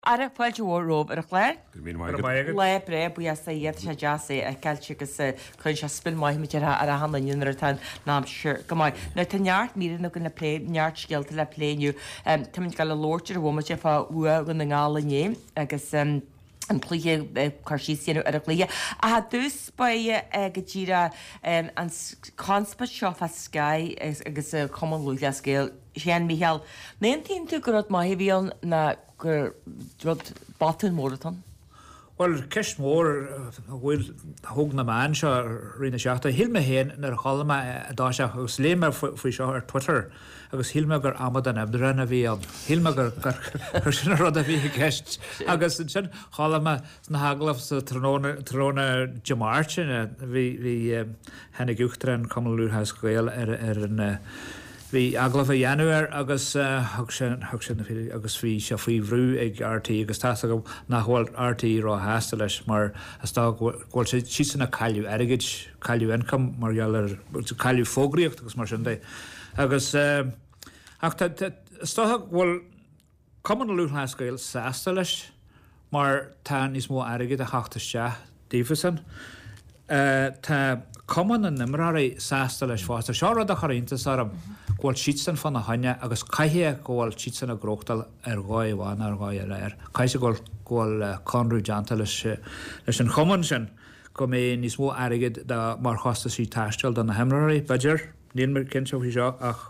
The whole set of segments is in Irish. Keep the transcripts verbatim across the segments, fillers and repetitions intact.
Ara fáilte bhór rob ar a chléir? Le bre bu sa iad se deasa a ceilte agus chun se spin maiimiid ar a hanlaíonar tá ná sir go maiid. Na tá neart mí nó gona lé neart scialta le pléniu Táid gal le lóirtir bhma fá ua go na ngálané agus an plíthe carsíú ar a léige. A ha dús ba go ddíra an conspa seo a Sky agus common luúile scéil séan míheal. Néontíon tú go mai bhíon na gur rud batan móratan? Well, ceist mór bhfuil thug na man seo rina seachta hilme héin nar chalama a dáiseach agus léime faoi seo ar Twitter agus hilme gur amad an abdran a bhí an hilme gur gur sin rud a bhí ceist agus sin chalama na haglah sa tróna Jamartin bhí bhí hena guchtar an Commonwealth Scail ar ar an Bhí aglah a dhéanúir agus thug sin agus bhí se faoi bhrú ag R T agus tá go nachhfuil R T rá heasta leis mar gháil sé si sanna caiiliú aigeid caiiliú income mar geall caiiliú fógraíocht agus mar sin dé. Agus ach tá bhfuil Commonwealth Scail sásta leis mar tá níos mó aigeid a chachtaiste dífasan. Tá Common an nimráí sásta leis fásta seo rud a choíntas arm gháil sísan fan na haine agus caithe gháil sísan a gróchtal ar gáid bháin ar gáid leir. Caiise gháil gháil conrú deanta leis leis an choman sin go mé níos mó aigeid de mar chosta sí taisteil don na himráí beidir níl mar cin seo hí seo ach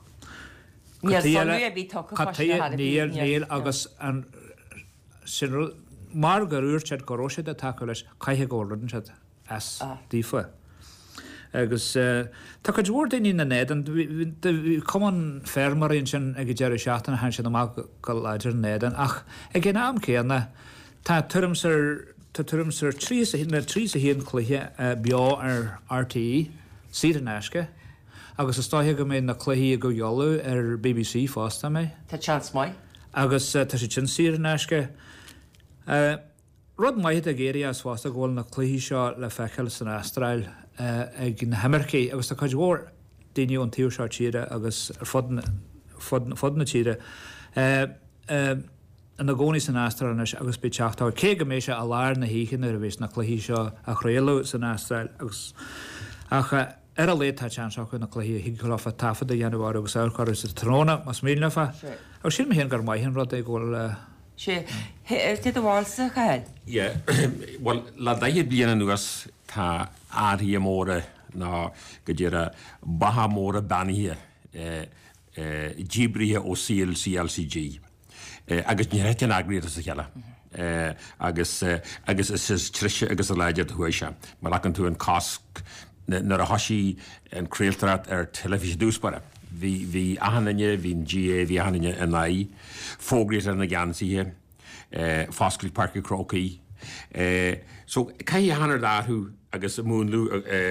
níl agus an sin mar goúir sead goróisiid a take leis caithe gáildan sead as dífa. Agus tá go dúir daoine na néad an cuman fermaríonn sin ag deir seachtainna hen sin amach go leidir néadan ach ag gin am céanna tá tuairmsar tá tuairmsar trí na trí a híon cluiche beá ar R T E siad an eisce agus is stáithe go mé na cluichí go geolú ar B B C fásta mé. Tá chans mai? Agus tá sé sin siad an eisce. Rud maithe a géirí as fásta ghil na cluichí seo le feiceil san Astráil ag na Hamircí agus tá chuid mhór daine an tíú seo tíre agus fodna tíre an na gcónaí san Astráil agus be teachtá cé go mééis se a lár na híchan ar a bhés na cluichí seo a chréalú san Astráil agus acha ar a léad tá tean seo chu na cluichí hí go lefa tafada dhéanamhar agus áchar sa tróna mas mílefa agus sin héon gur maithan rud é ghil sé te bháilsa chaid? Ie, wel, la daid bliana nuas tá áthí móra ná go dtíar a baha móra baníthe díbrithe ó C L C G. Agus ní réitin agriad sa cheala. Agus agus is trise agus a leidir thuise. Mar acan tú an casc nar a hasí an créaltarat ar telefís dúspara. Bhí bhí ahananne, hín G A, bhí ahananne an I, fógréit ar na gansaíthe, Foscail Park Crocaí. So, cai hanar dáthú agus a múnlú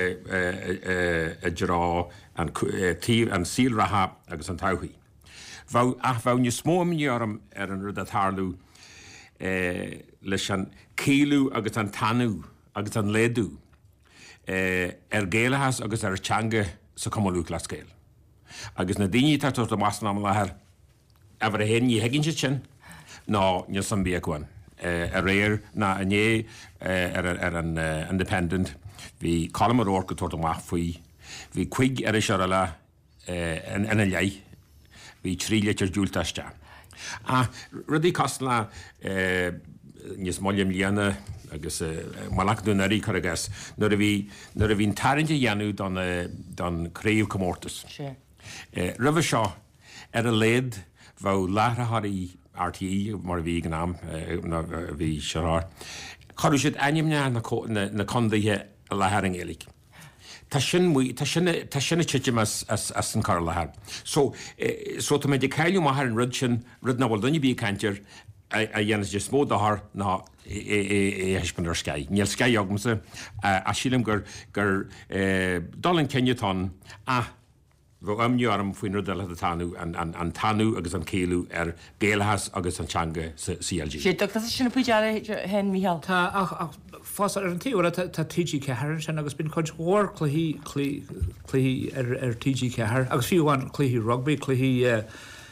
a drá an tír an síl ratha agus an tauchaí. Ach bhá ní smóimnearm ar an rud a tharlú leis an céilú agus an tanú agus an léadú ar géalahas agus ar teanga sa Commonwealth Scail. Agus na daoine tartú do masna am lethir a bhar a héin ní heiginn sin ná ní san bíagháin. A réir na ané ar an independent hí colm ar go tuairta amach faoi hí chuig ar is seara le ina lei hí trí litir dúiltaiste. A rudí cosla níos mollim líana agus malachú naí chu agus nuair a bhín tarinte dhéanú don créomh commórtas. Ribh seo ar a léad bh lethathaí R T E mar bhí gan am bhí seá. Choú siad aimne na condaithe a lething élik. Tá sin tá sinna tiitim as an car lethir. So so tá méid de ceilú maithar an rud sin rud na bhil duine bí cantir a dhéanas de smó dathir ná éhéispan ar Sky. Níl Sky agmsa a sílim gur gur dal an cennetá a bh amniuarm faoin rudal a tanú an tanú agus an céilú ar géalahas agus an teanga C L G. sé dochtas sinna puideara hen Mícheál. Tá ach fás ar an tíúra tá T G cethir sin agus bin chuid mhór cluí cluí ar T G cethir agus fiúháin cluí rugby cluí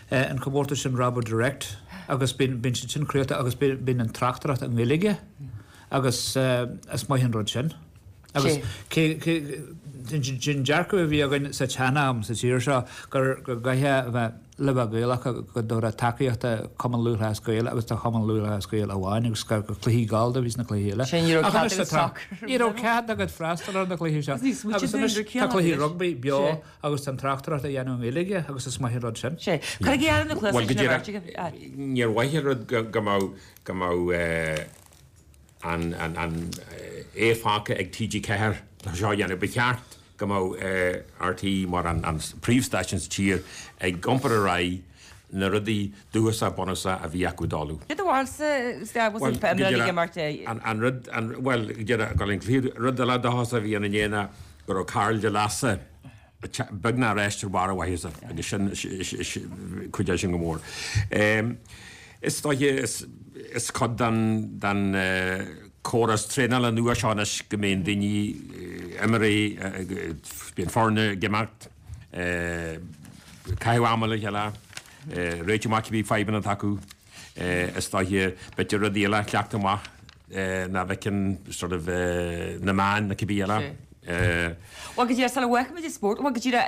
an cobórta sin Robert Direct agus bin sin cruúta agus bin an trachtarach an ghuiige agus as maithon rud sin. Agus sin dearcu bhí agan sa teanam sa tíir seo gur gaithe bheith le gaach go dú a takeíochtta cuman luúthe scoil agus tá cuman luúthe scoil a bháin agus gur chluí gáilda vís na chluíile. Í cead agad freistal na chluí se. chluí rugbí beo agus an trachtarach a dhéanú éige agus is maithon rud sin. sé Ca géan na chluí Níor waithir rud go má an éfácha ag T G ceair seo dhéanana becheart go má R T mar an príomhstations tír ag gompar a ra na rudaí dúasa bonasa a bhí acudáú. Iad bhil pe marta an rud well gáin clíad rud le dása bhí ana dhéana gur ó Carl de Lassa bagna réistir bar bhaise agus sin chuide sin go mór. Is is cod dan dan choras trénal an nua seánas go mbeon daoine Emery bíon forne gemacht caihamala heile réitir mac bhí feban an taú is tá beidir a díile ceachtamach na bhecin sort of na máin na cibíile. Wa go dtíar sal bhhacha í sport, wa go dtíra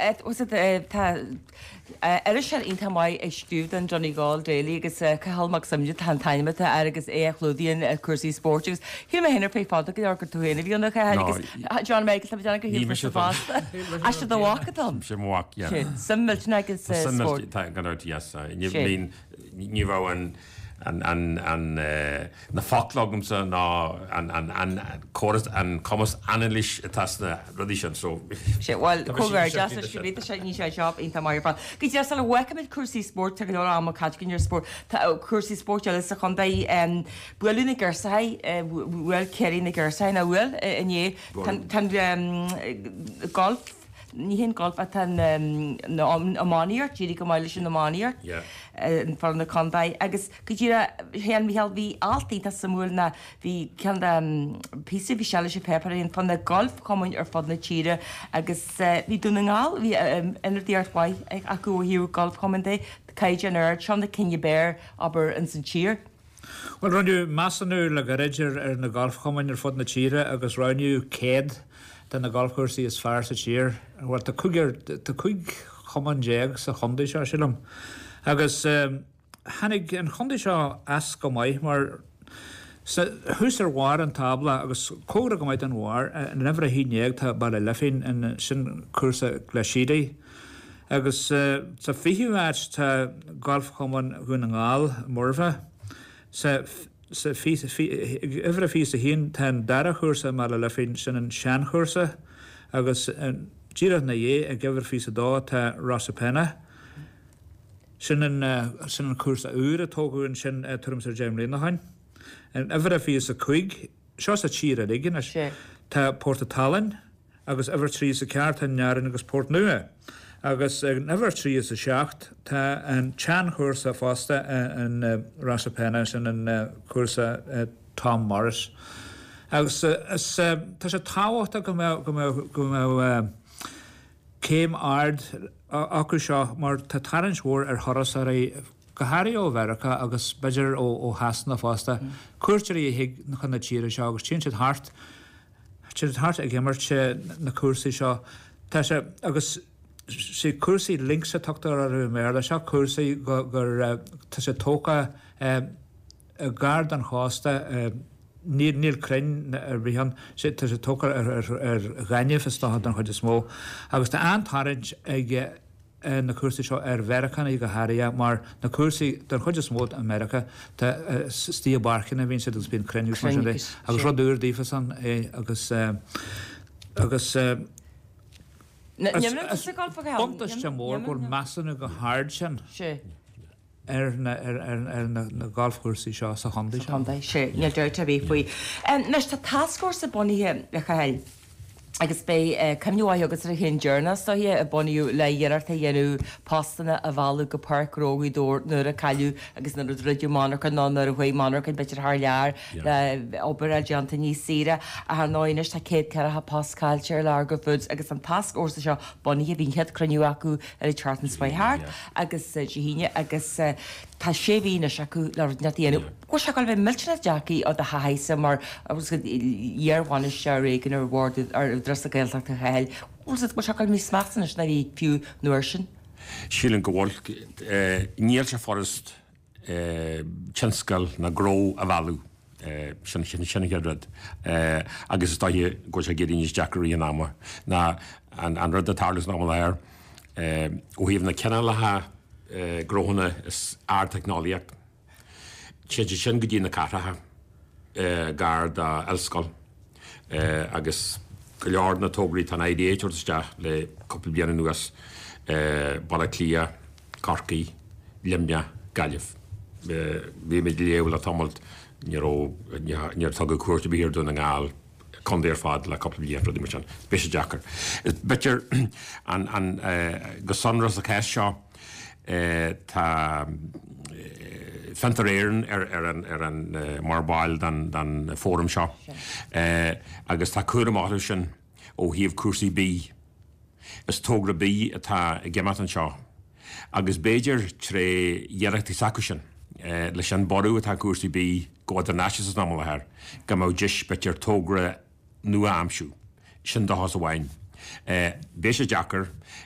ar sé inta mai ag stúd an Johnny Gall déala agus cahalmach samide tan taimime agus é chlúdaíon cuasaí sportgus. Hiú a hinnar fé fáda go gur túhéna bhí anna agus John Michael am deanna go hí se fásta. A se do bhacha sé mhaach Sammilte agus sport. Ní bh an an an an na fáchlagumsa ná an an an choras an commas analis tasna rudíisian so sé bhil cógar deas ríta sé ní sé job inta mar fan. Go dé sal bhhaid cuasaí sport tu go am cadcinn ar sport tá cuasaí sport le sa chun an buú na ggursaid bhfuil ceirí na ggursaid na bhfuil iné tan golf ní hén golf a tan amáíart, tíí go maiile sin amáíart fan na condaid agus go dtíra héan mihel bhí altaí tá samúil na bhí cean písa bhí seala sé peparíon fan na golf común ar fad na tíre agus bhí dúna ngáil bhí inartíarthaid ag acu hiú golf comandé caiide an air sean na cinne béir aber an san tír. Well runniu massanú le garéidir ar na golf común ar fad na tíre agus runniu céad den na golfcursaí is fear sa tír bhil tá chuigear tá chuig chomannéag sa chundaí seo sílam. Agus hanig an chundaí seo as go maiid mar thús ar mhar an tabla agus córa go maiid an mhar an nefar a hínéag tá bail le fin in sin cursa gleisidaí. Agus sa fihiúid tá golf chuman gún an gáil mórfa sa sa fi ifra fi a hín tan dara chusa mar le fin sin an sean chusa agus tíad na dhé a gibhar fi a dá tá Rosa Penna sin an sin an cuasa úr a tógún sin tuaim ar James Linahain an ifra fi a chuig seo a tíra igen tá Port Talin agus ifar trí a ceart an nearan agus Port Nua. Agus never trí is a seacht tá an tean chusa fásta an Rosa Penna sin an chusa Tom Morris. Agus tá sé táhachtta go go céim ard acu seo mar tá tarintmhór ar thoras ar gohaí ó Bheracha agus beidir ó hasna fásta. Cuirteir í hiig na chuna tíre seo agus tí hart hart ag gimmart na cuasaí seo tá sé agus sé cuasaí linksa tuchttar ar mé le seo cuasaí gur tá sé tóca gard an chásta níl crin ar bhíhan sé tá sé tóca ar gaiineh festá an chuid is mó. Agus tá antarint ag na cuasaí seo ar Bherachan í go Haria mar na cuasaí don chuid is mód America tá stí barcin a bhín sé bíon crinú agus rodúir dífa san agus agus Bontas sem mór gur massanú go háard sin ar na golfcuirsaí seo sa chundaí sé. sé, ní dúirt a bhí faoi. Nes tá taskforce sa bunithe le chail. agus bé cumniuá agus a chin journal so hi a bonniú le dhéart a dhéanú pastanna a bhú go parkróí dúir nuair a caiú agus na ruidir mancha ná nar a bhfuil mancha beidir th lear le obair a deanta ní sire a th náinis tá céad ceatha pascailte le go fud agus an task orsa seo bonní bhín head cruniú acu ar i Charlton Swihart agus híine agus tá sé bhína seú le na dhéanú. Go se gáil bheith milltena Jackie ó de haise mar agus dhearháine se régan ar bhd ar dras a gailach a heil. Ús go se gáil mí smachtain na bhí fiú nuair sin? Sílan go bhil níl se forrast tinscail na gró a bhú sin sinna rud agus tá go sé géiríos Jackarí an ama na an rud a tarlas ná léir ó híomh na cena lethe gróhanna is ardtechnoliaach. Séidir sin go dtí na caratha gar a elscoil agus go leor na tógraí tan éideúirteiste le coppla bliana nuas balla clia, carcaí, limne, galibh. Bhí mé léomh le tomult níor tug cuairte bíir dún na ngáil condéir fad le coppla bliana rudí mar sin. Bhí sé Jackar. Bitir an go sonras a ceis seo tá fantaréiren ar an marbáil dan fórum seo agus tá cuaramátha sin ó híomh cuasaí bí is tógra bí atá gceimmat an seo agus béidir tré dhearachtaí sacu sin leis an ború atá cuasaí bí go international ná lethir go mó dis bitir tógra nua amsú sin dochas a bhain. Bé sé Jackar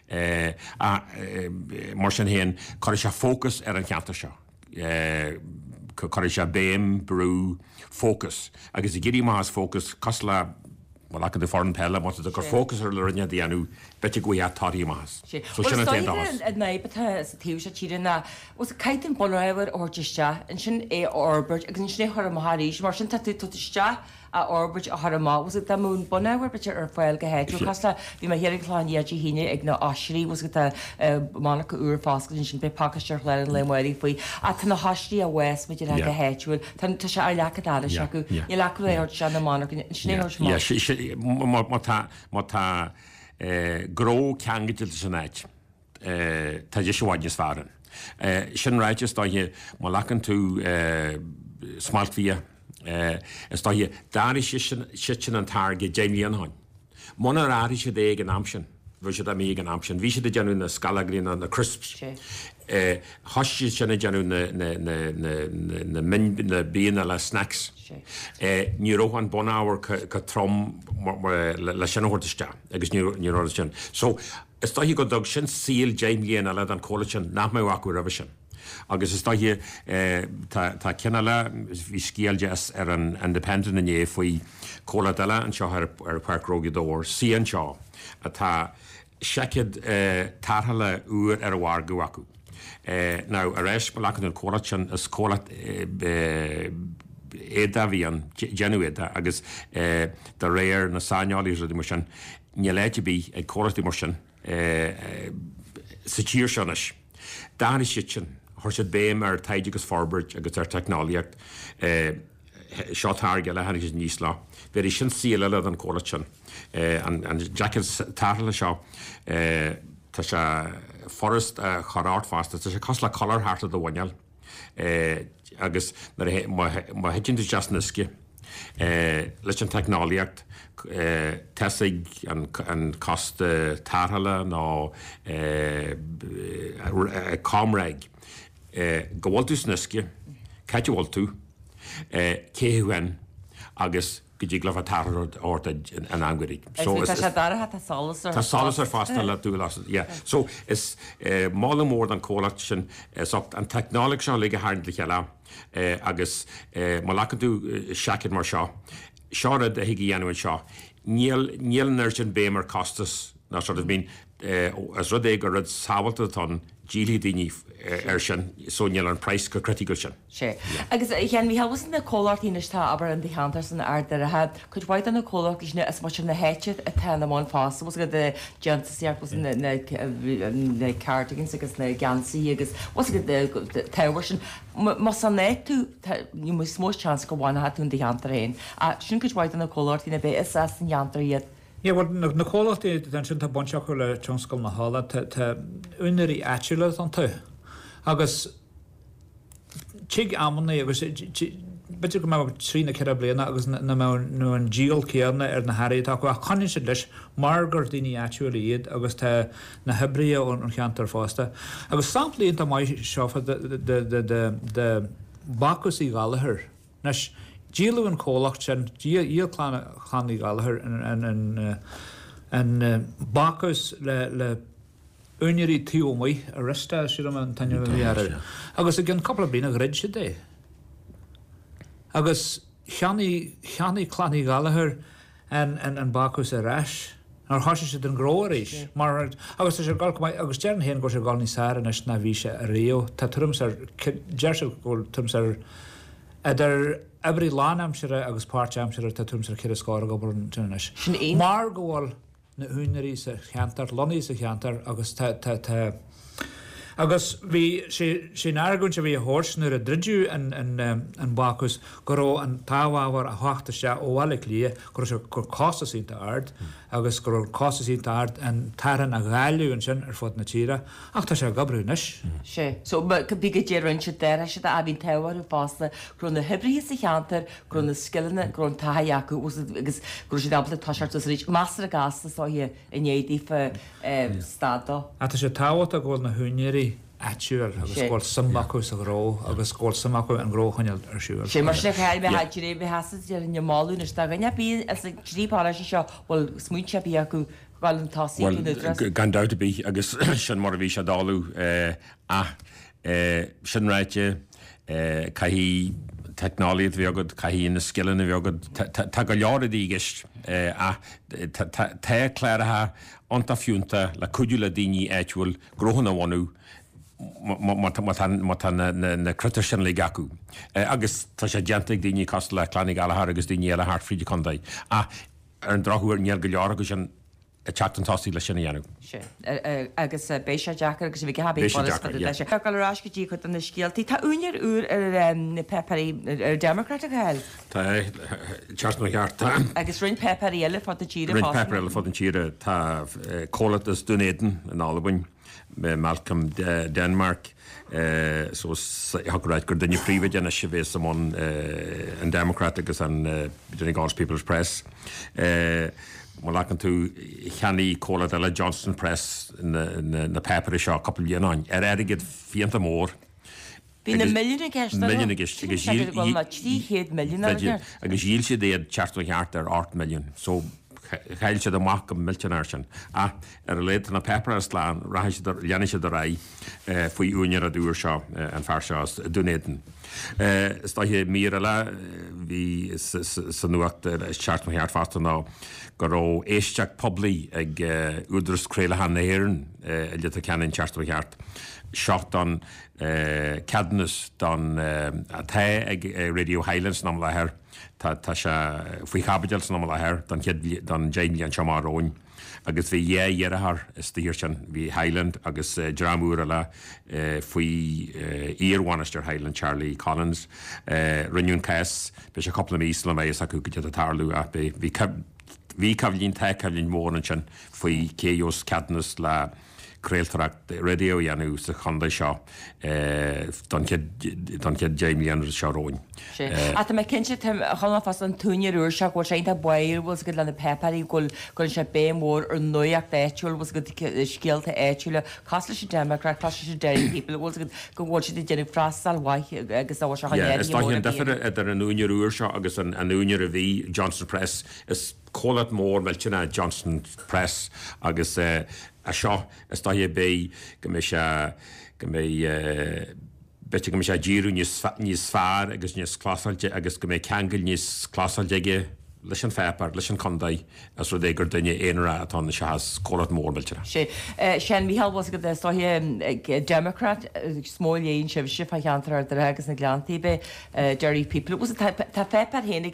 mar sin héan chuir se fócus ar an cheanta seo. Chuir se béim, brú, fócus. agus i ggurí más fócus cos le le de foreign pelle má gur fócus ar le rinne déanú bete go táí más. nébethe tíú se tína was a caiitin bolhar orteiste an sin é orbert agus sin sné chu amthíéis mar sin tú tuiste a orbert a Harmá was it mún bonhar bete ar foiil go héú cosla bhí mar héirláin iadí híine ag na áisií was go mána go úr fáscail sin be pakaisteir le le muirí faoi a tá na hastíí a West me go héúil tá se a lechadála se go i le éir se na mána sné má tá gró ceangatil san éid tá dé seháine sfáran. Sin ráitis tá má lechan tú smaltví is tá dáir sin an targe déimlíon hain. Mna ráí sé dé an amsin, bfu sé a mé an amsin, hí sé de deanú na scalaglín na crisps. Hasí sinna deanú na bíana le snacks. Ní róhan bon áhar go trom le sinhirteiste agus ní sin. So is tá go dog sin síl déimlíon a le an chola sin nach mé acu rah sin. Agus is tá tá cinna le hí scéalde ar an independent inné faoi chola deile an seo ar Parkrógi dóir sí an seo a tá seiciid tartha uair ar bhhar go acu. Ná a réis go lechan an chola sin is chola éda bhí an genuéda agus de réir na sáineáilí ruí mar sin ní léite bí ag cholatí mar sin sa tíir senis. Dáir si sin thuir sé béim ar taide agus forbert agus ar technoliacht seotáge le hagus níos lá. Beidir sin síle le an chola sin an Jackar tarla seo tá se forrast chorárt fásta, tá sé cos le cholarthta do bhaineal agus má heitin just nisci leis an technoliacht teigh an cost tarthala ná comraig go bhfuil tú snisci, caite bhfuil tú céhuain agus go dtí glah tarad orta an angarí. Tá salas ar fásta le tú las. So is mála mór an cólacht sin an technálaigh seo le háintla cheile agus má lechan tú seaicid mar seo. Seárad a hiigi dhéanúin seo. Níl nuir sin bémar costas ná seo bín as rud é go rud sábalta tá dílí daoine ar sin sóneal an price go critical sin. sé. Agus chéan bhí hewas na cóláirtíinetá aber an dhéantar san airde a had chud bhaid an na cólaach isne as mar na héiteid a tena mán fás was go de gentasíart was na cardigans agus na gansaí agus was go tehar sin mas san né tú ní mu smó chans go bháinna tún dhéantar réin a sin chud bhaid an na cóláirtína bé is as an dhéantar iad Ja, well, na cólachtí den sin tá bonseach le tionscail na hála tá unirí eitiúile an tú. Agus tí ammanna agus beidir go mé trína ce bliana agus nó an díal céanna ar na Harí tá go a chanin si leis mar gur daoine eitiúil iad agus tá na hebrí ón cheantar fásta. Agus samplaíon tá mai seofa de Bacchus í Gallagher. Nes díalú an cólacht sin díalchlána chaní Gallagher an Bacchus le unirí tíomí a rista si an taine bhíar. Agus a gin coppla blina réid si dé. Agus cheannaí chlánaí Gallagher an Bacchus a reis, ar thoise si den gróéis. Mar agus sé gal agus dearan héan go sé gáil ní sáir nes na bhí se a réo, Tá tums ar deir go tums ar idir ebrí lánamsere agus páirteamsere tá tums ar chéad scáir go bur tunis. Mar gohfuil na únaí sa cheantar, lonaí sa cheantar agus agus bhí sin airgann se bhí a thuirs nuair a dridú an Bacchus go rá an táhhar a thuachta se óhhaile lia gur se gur costasínta ard agus gur costasínta ard an taran a gáilú an sin ar fud na tíra ach tá sé gabrúnis. sé, so bí go déann se deire se a bhín tehar fásta grún na hebrí sa cheantar grún na skillna grún taiacu agus gur sé dampla táseartas rí Master a gasta sáhí inéadí fa stádá. A tá sé táhata ggóil na húnéirí eitiúil agus gáil samachú a gró agus gáil samachú an gróchaneil ar siúil. sé mar le chail be haidiré be hasasa ar an máún is sta ganne bí trípá se seo bhil smuointe bí acu gáil an táí gan dáta bí agus sin mar a bhí se dáú a sin ráite caihí technoliaad bhí agad caihí na skillan a bhí agad tá go leabhar í gist a tá chléirethe anta fiúnta le cuidiú le daoine éitiúil gróhanna bhhaú na crutar sin le gacu. Agus tá sé deantaigh daoine cos le chlánaí Gallagher agus daoine eile thart fríide condaid. A ar an drothúir níor go leor agus an chatantásí le sinna dhéanú. sé agus béise Jackar agus bhí habí lei sé. Galrás go dtí chu an na scialtaí. Tá úinear úr ar na peparí ar Democrat a gail. Tá Charles McCart agus rinn peparí eile fá a tíre Rinn pepar eile fád an tíre tá cólatas Dunedin an Albain me Malcolm Denmark so haráid gur dunne príomide na si bhés amón an Democrat agus an Donegal's People's Press. Má lecan tú cheannaí cóla eile Johnston Press na pepar seo couple dhéanáin. Ar airigid fianta mór. Bhí na milliúna gceist Milliúna gceist tríchéad milliúna agus díl sé déad teartú cheart ar ácht milliún. So chail se amach go miltenar sin. A ar a léad na pepar sláán leanana se do ra faoi úinear a dúr seo an fear seo Dunedin. Is tá hé mí eile hí san nuacht teart cheart fasta ná go rá éisteach poblí ag údrascréile na éan le a ceann teart cheart. Secht an Cadmus don the ag Radio Highlands ná lethir tá se faoi chabadeil san ná lethir don Jane an seamáróin. agus bhí dhé dhearthar is tíir sin bhí Highland agus dramúra le faoi íorhhaineiste Highland Charlie Collins rinneún cais be sé coppla míos le mééis acu go a tarlú a bhí cabhlín te cabhlín mór an sin faoi céos Cadmus le Creaaltarach radio dhéanú sa chunda seo don cead Jamie an seóin. A me cinse chuna fas an túine úr se bhil sé a buir bhil go lena peparí ghil gon se bé mór ar nuach éitiúil bhil go scialta éitiúile cos lei sé Democrat cos sé Dairy People bhil go bhil si déanana frastal waith agus á se defir idir an úine úr seo agus an úine a bhí Johnston Press is cólat mór meiltena Johnston Press agus a seo is tá hé bé go mé se go mé bete go mé sé díú níos fearr agus níos clásáilte agus go mé ceangail níos clásáilteige leis an fepar leis an condaid as ru é gur duine éonra atá na se has cólat mórbiltena. sé Sean Míhall was go tá Democrat smóléon sibh si fa cheantar ar agus na gleantaí be Dairy People was tá fepar héna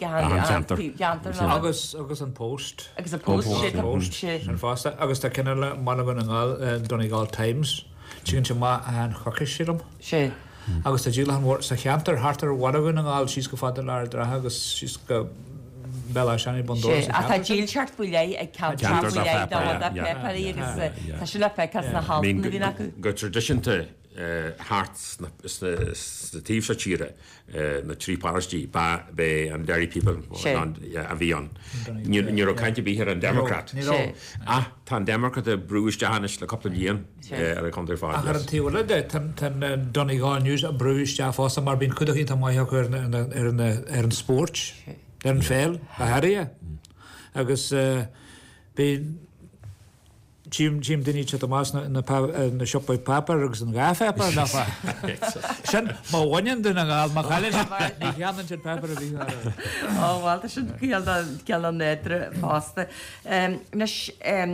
go agus agus an post agus a post an fásta agus tá cinenne le mana gan an Donegal Times tugann se má an chochas sim sé. agus tá díla an mór sa cheantar hartar warhain an gáil síos go fáidir leir drathe agus síos go bella seanna bondó. A tá díilseart buile ag ceantar buile dá peparí agus tá si le fecas na há bhína go tradiisianta hart na tíh sa tíre na trí párastí ba be an dairy people a bhí an. Ní ó caiinte bí an Democrat. A tá Democrat a brúiste hanis le coppla díon ar a contar fá. Ar an tíhile de tan Donegáinús a brúiste a fása mar bín chudaí tá maitheach ar an sport ar an féil a Harry agus bí Jim Jim didn't each at the mas na na shop by papa agus an gafepper na fa. Sin má bhain den gal má chaile ní cheanan sin pepper a bhí. Ó bhil sin ceal an nétre fásta. Nes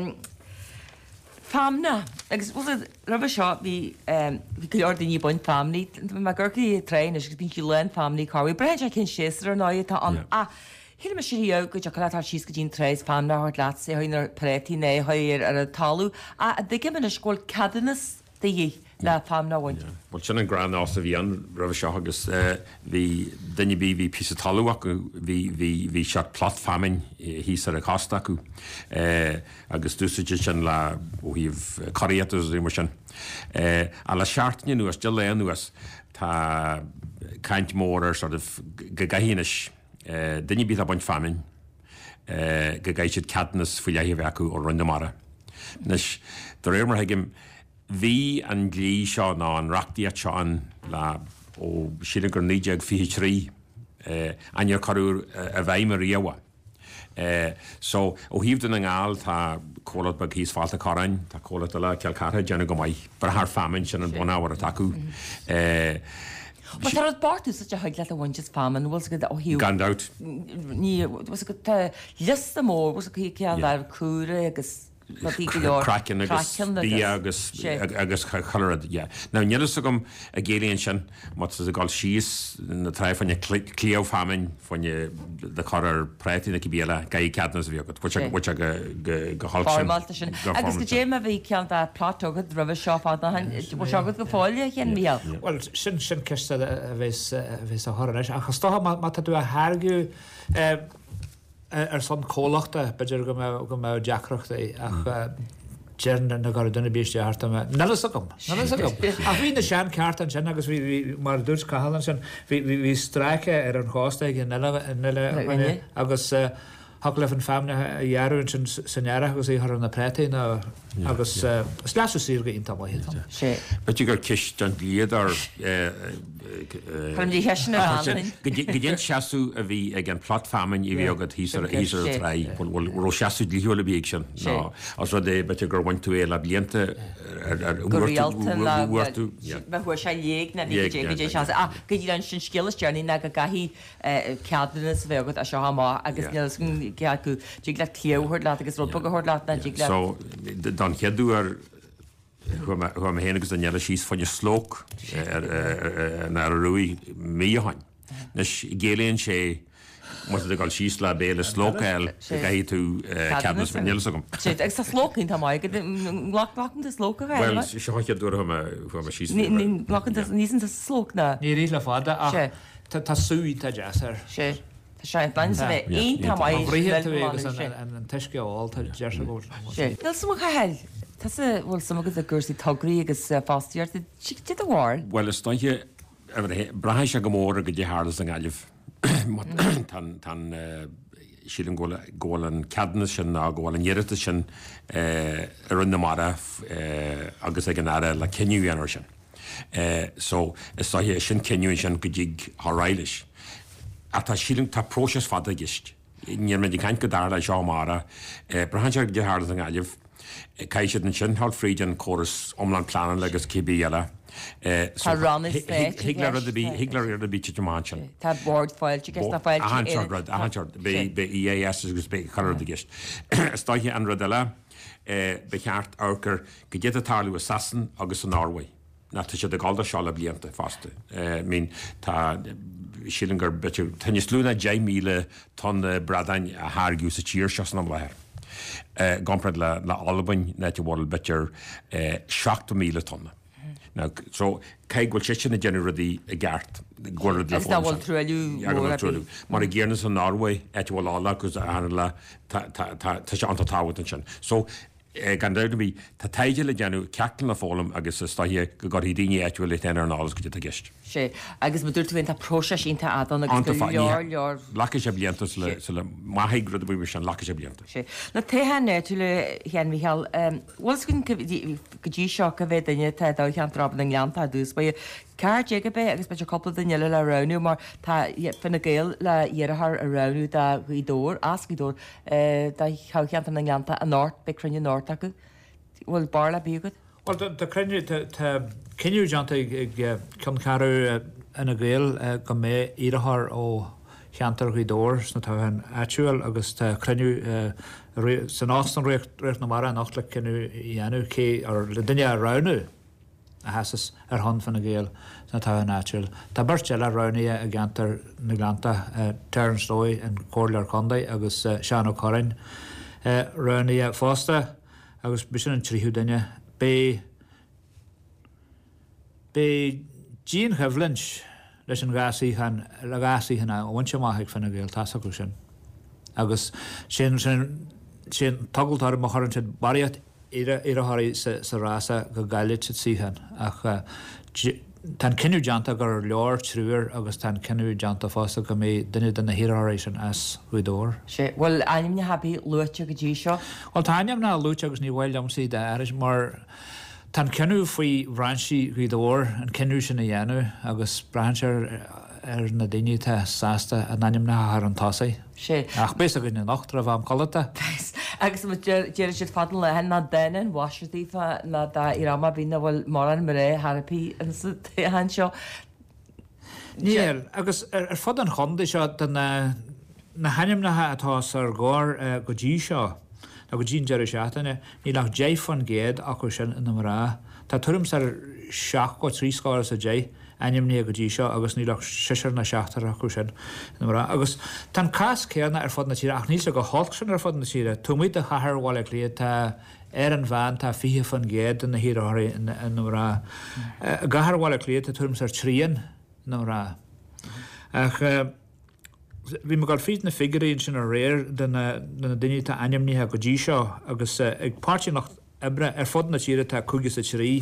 famna agus bhfuil rabh seo bhí bhí goor daoine buin famní, má gurcaí trein agus bhín lein famní carhí breid a cin séar an áid tá an a Hí me sé go go letar síos go dín treéis fan hart leat sé chuoinar pretí né chuir ar a talú a d giman na scóil cadannas de dhé le fam náhaint. Well sin an gran ás a bhí an rah seo agus bhí duine bí bhí pí talú acu bhí se plat famin hí ar a casta acu agus dúsaide sin le óhíomh choítas mar sin. A le seaartne nuas de le nuas tá caiint mór ar sort of go gahíis Dinne bí a baint famin go gaiid siad cadnas fuiléhí bheacu ó rundamara. Nes do réir mar heigim bhí an glí seo ná an reachtaí seán le ó siad gur níideag fi trí ainear choú a bhaimar riamha. So ó híomh den an gáil tá cólat bag híos fáilta chorain, tá cólat le ceal cartha deanna go maiid bar th famin sin an bhnáhar a taú. But tar bartu such a high letter one just farm and was good oh he gone out ni was a good list more was a ki la cure agus cracking agus bí agus agus choad yeah. Now nílas gom a géalaonn sin mat a gáil síos na treibh fanne clíomh famin fanne de choir préitina í bíala gaí cadnas bhí agad go háil sin. Agus go dé a bhí cean a plátogad rabh seáá segad go fáile chéan míal. Well sin sin ceiste a bhés a thoéis a chustá má tú a hágu ar san cólachta beidir go go mé deacrochta ach Jearna na gar duna bíiste harta me. Nelas a gom. Nelas a gom. A bhí na sean ceart an sin agus bhí mar dúirs cahalan sin bhí streice ar an chásta ag nile agus hag leh an famna a dhearún sin sannéire agus í ar na prétaí agus sleasú sír go ionta bhil. Beidir gur cis an líadar Chum dí heisina go dhéon seaú a bhí ag an plot famin i bhí agad hí ar trí bhil seaú líúla bíag sin as ru é beidir gur bhain tú é le blianta goúirú bheithuair sé léag na dé se a go dí an sin skilltearní na go gahí ceadnas bheagad a seo má agus ceú dí le cléúhir le agus ru gohir le na dí le don cheadú ar chu héanagus an neala síos fanne slóc na a ruí míhain. Nes géalaonn sé mu a gáil síos le béle slócail gaí tú ceadnas fan neala gom. sé ag sa slócinn tá mai go ghlachlachan de slóca Well se cheadú chu síos nísan a slócna. Ní rí le fáda tá súí tá jazzar. sé sé bain bheith on tá an teisce áil tá dear go. Nil sam chail. Tá bhfuil sam agus a gursaí tugraí agus fáíart si a bháil? Well is stoiche brathis se go mór a go dhéthlas an gáileh tan sílan ggólan ceadna sin a ggóil an dhéirita sin ar an namara agus ag an aire le cinniuhéanar sin. So is stoiche sin cinniuún sin go dtí thráilis. A tá sílan tá próses fada gist. Níor me dí caiint go dar le seámara brathis ag dhéthlas an gáileh caiisiad an sin hall fríd an choras omlan planan legus cibí eile. Higlar a bí teán sin. Tá board fáil fáil be I A S agus be chu a gist. Stoiche an rodile be cheart ácar go dé atáú a sasan agus an Norway. Na tá sé de gáda seála blianta fásta. Mín tá sílan gur beú tanne slúna dé míle tan bradain a háargiú sa tíir se an leir. Gompred le le Albain net bhil bitir seachta míle tonna. so cai ghfuil si na generadí a gceart ghuiir le bhfuil trúú mar a ggéarnas an Norway et bhfuil ála gus an le tá sé an táhaint sin. So gan bhí tá taide le deanú ceachlan na fólam agus staithe go gur daine éithfuil le tenar an álas go a gist. sé agus mu dúirtfuinn tá próise sínta adan agus leor leor lacha sé bliantas le maithgrad a bhí an lacha sé blianta. sé na téhanne tú le chean bhíheal bhil gon go dtí seo go bheith daine tá dá chean trab an leanta dús ba Car Jacobe agus beidir coppla daile le ranú mar tá fanna géal le dhéarthar a ranú dá dór as dór chacheanta na leanta a náirt be crunne náirt acu bhfuil bar le bígad? Well de crunne cinú deanta ag chun carú ina ggéal go mé iarthar ó cheantar í dór na táhan atúil agus tá crunne san ástan récht na mar nach le cinú dhéanú cé ar le duine a ranú. A hasas ar hon fan a géal na tá náil. Tá burt le ronaí a gantar na glanta Ternsdói an cóir condaid agus Seán O'Corrin ronaí fásta agus bis an tríú daine bé bé Jean Heflins leis an gasí le gasí hena bhaintse maithaigh fan a géal tá acu sin. Agus sin sin sin tugaltar mo chorann sin bariad iarthaí sa rása go gaiile síhan ach tan cinú deanta gur leor trúir agus tan cinú deanta fásta go mé duine den na hiráéis an as chuidór. sé bhfuil aim na habí luite go dtí seo? Well táineam ná lúte agus ní bhfuil amsaí de airis mar tan cinú faoi ransaí chuidór an cinú sin na dhéanú agus brainsear ar na daine tá sásta a naim na ar an tásaí. sé ach bés a go na nachtra bh am choileta. agus déir si fadan le hen na déan wasirtífa na dá irama bína bhfuil mar an maré Harpaí an han seo. Níl agus ar fod an chonda seo na haimnathe atá ar gáir go dtí seo a go dín deir seaatainine ní lech dé fan géad acu sin in rá. Tá tuairim ar seach go trí scáir a dé aimní go dtí seo agus ní lech siar na seaachtar acu sin rá. agus tá cas céanna ar fod na tíre ach níos a go háil sin ar fod na tíre. Tú muid a chathháil lí tá ar an bhean tá fihe fan géad in na hiráirí in rá. Gathháil lí a tuairim ar tríon nó rá. Ach bhí me gáil fís na figuríonn sin a réir duna duine tá aimníthe go dtí seo agus ag páirtí nach ebre ar fod na tíre tá cúgus a trí.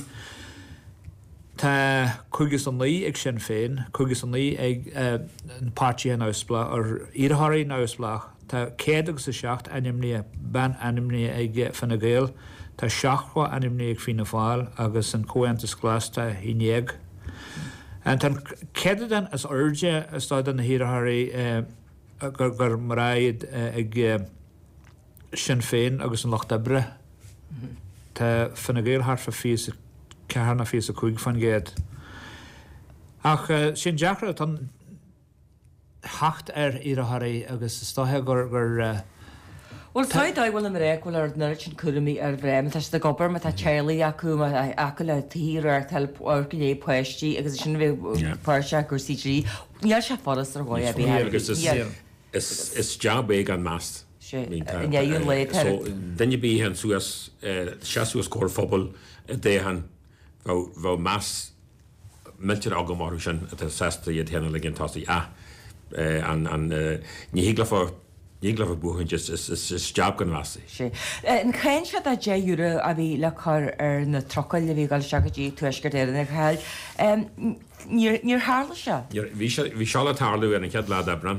Tá cúgus an lí ag sin féin, cúgus an lí ag an pátí an áspla ar iarthaí náspla. Tá céad agus a seacht animní ben animní ag fanna géal, Tá seaachha animní ag fina fáil agus an cóantas glas tá hínéag. An tan céan as urge stáid an na hiarthaí gur maráid ag sin féin agus an locht ebre. Tá fanna géal harfa fís cearna fís a chuig fan géad. Ach sin deachra tan hacht ar iarthaí agus státhe gur gur Well táid bhfuil am réhfuil ar nuir sin cuaí ar bhréim tá de gobar me tá Charlie acu acu le tír ar tal go é poisttí agus sin bh páirse gur sí níall se foras ar bhid a bhí. Is job é an mast. Iún le Danne bí an suas seaúas cóir fphobal déhan bh más miltir aga mar sin a sesta iad héanana le gin táí a an ní híglafa Níglah buhann is job gan las. sé. An chéin se a déúre a bhí le chu ar na trocail le bhí gáil segadtí tuisgur éan na chail. Níor hála se? Bhí se le tálú an chead le bram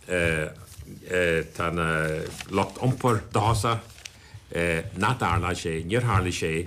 tá locht ompur dása ná dála sé, níor hála sé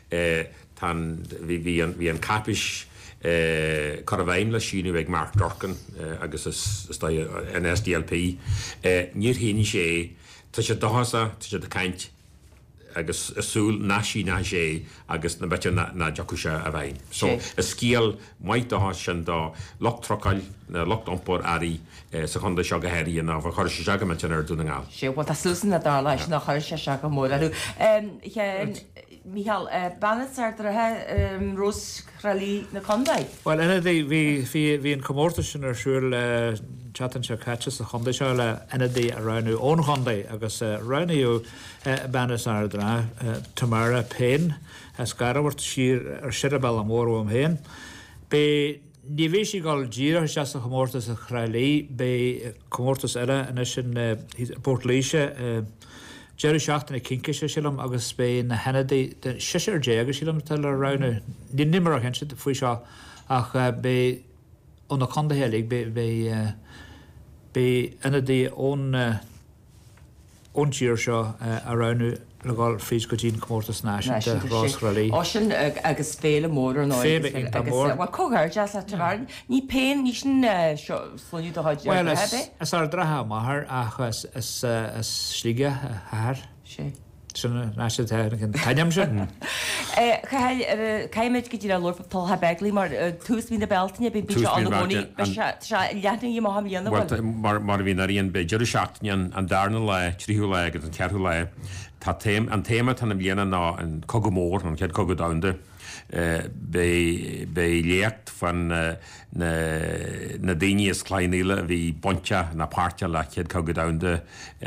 hí an capis Cor a bhaim le síú ag Mark Dorcan agus N S D L P. Níor híine sé tá sé dása tá sé de caint agus asúl náí ná sé agus na bete na deacu se a bhain. So is scíal maiid dá sin dá locht trocail na locht ompór airí sa chunda seo go héirí ná bh chuir se seaga me tenar dúna ngáil. sé bhil tá susan na dá leis nach chuir se se go mór aú. Michael, bannas ar drathe Rose Crowley na Condaid? Well, ina dí hí an commórta sin ar siúil le chatan se catches a chundaid se le ina dí a ranú ón chundaid agus ranú bannas ar dra Tamara Payne as garhairt siar ar sirabal am mór am héin. Be ní bhí sí gáil díra se a commórtas a Crowley be commórtas eile ina sin Port Líse Jerry seachtain na cince sé sílam agus bé na henadaí siar dé agus sílam tal rana ní nimar a hen si faoi seo ach bé ón na conda hélig bé bé inadaí ón ón tíir seo a ranú le gáil fís go dtín commórtas náisiúnta Rás Crowley. Ó sin agus féle mór an Féle ionta mór. Bhil cógáir deas le tarán, ní péin ní sin slúniú do háid Well, is ar dratha maithar ach is slíige thar. sé. Sinna náisiú an tainam sin. Caiimiid go dtí Lord Talha Begley mar tús mí na beltaine be bí an gcóí leanana í má líanana mar bhí aíon be deidir seachtain an darna le tríú le agus an cearú le Tá an téime tanna bbliana ná an cogumór an cead cogad damda bé lécht fan na daine is cléiníile a bhí bonte na páirte le cead cogad damda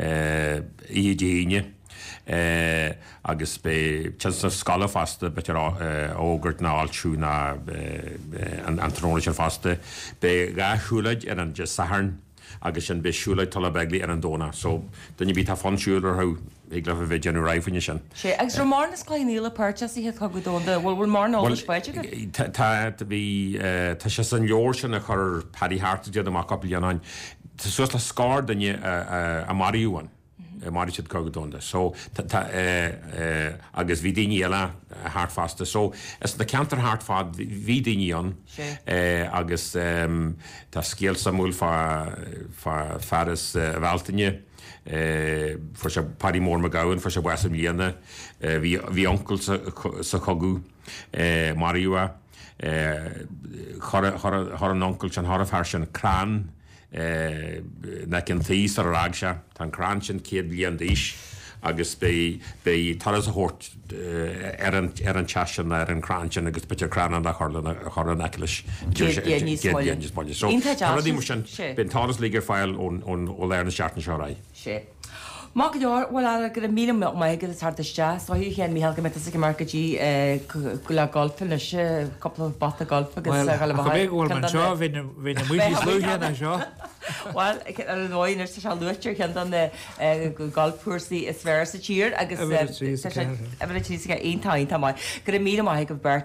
í déine. Uh, agus be chans scala faste bet ógurt na altrú na an tróna faste be ga siúlaid ar an just saharn agus sin be siúlaid tal begli ar an dóna so dunne bí tá fansúler ha ag lef a bheith genú raifine sin. sé agus mar na sclaíile purchas í chu godónda bhfuil bhfuil mar ná speide Tá bhí tá sé san leor sin a chur padí háart dead amach capíanain Tá sus le scár danne a Mariúan. Mar siad cogadónda. So agus bhí daine eile háartfasta. So is na ceantar háartfad bhí daine an agus tá scéal samúil fearras bhhealtaine for se parí mór me gain for se bhesam líana bhí oncle sa chogu Mariúa chur an oncle an thar sin crán na cin tíos ar rag se tá crán sin céad blion díis agus bé tar a hort ar an tean ar an crán sin agus bete crán a chorla chor an elis so dí mar sin ben táras lígur fáil ón ó leir na seaartna seorá. sé. Má go deir bhfuil a gur mí mai go tartaiste, so hí chéan míhall go me sa marcatí go le golfa leis coppla bata golfa agus bhfuil man seo bhí na muí slúhéanna seo. Well, ar an nóir se se luúteir chean an golfúsaí is sfr sa tír agus tí aontáint mai gur mí mai go bert